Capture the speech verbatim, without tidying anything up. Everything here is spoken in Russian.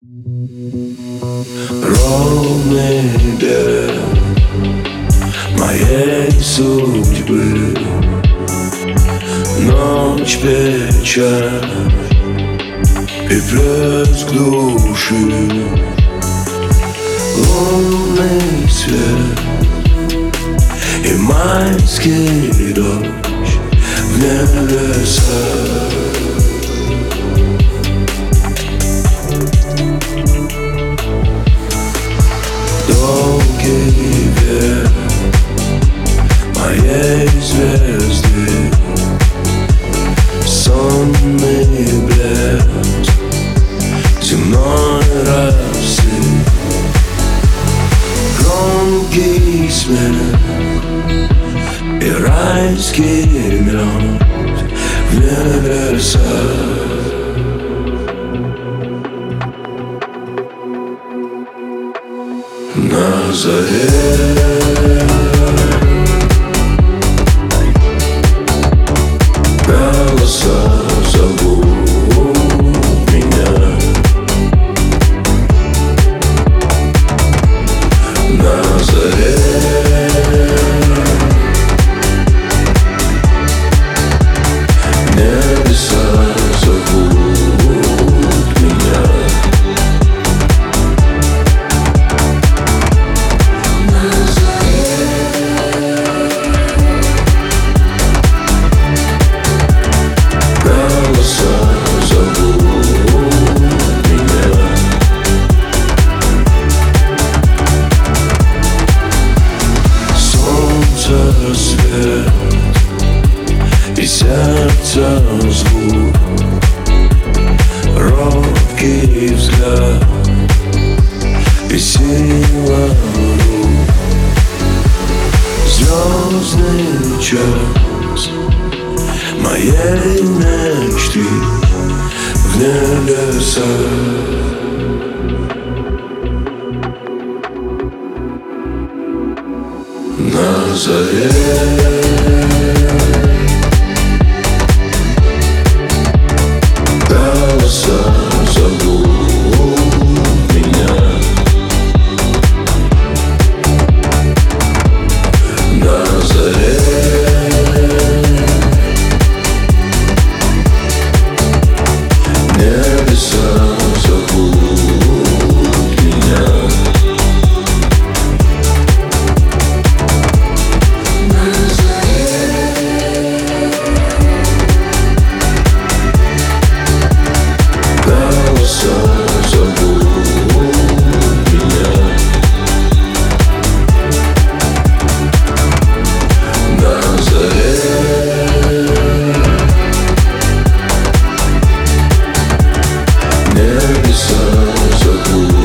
Ровный берег моей судьбы, ночь, печаль и плеск души, лунный свет и майский дождь в небесах. Долгий век моей звезды, сонный блеск земной росы, громкий смех и райский мед в небесах. На заре голоса зовут меня, на заре небеса зовут меня. Свет и сердца звук, робкий взгляд и сила рук, звездный час моей мечты в небесах. На заре голоса зовут меня, на заре небеса зовут меня. Небеса зовут.